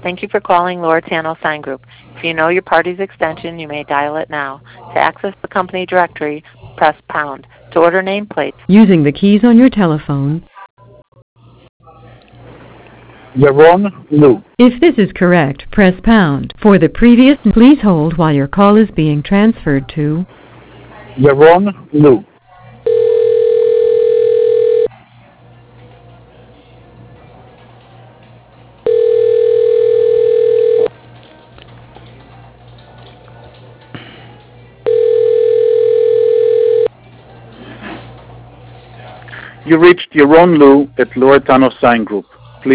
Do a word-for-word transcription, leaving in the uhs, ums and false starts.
Thank you for calling Loretano Sign Group. If you know your party's extension, you may dial it now. To access the company directory, press pound. To order nameplates, Using the keys on your telephone, Yaron Lu. if this is correct, press pound. For the previous, please hold while your call is being transferred to Yaron Lu. You reached Yaron Lu at Loretano Sign Group.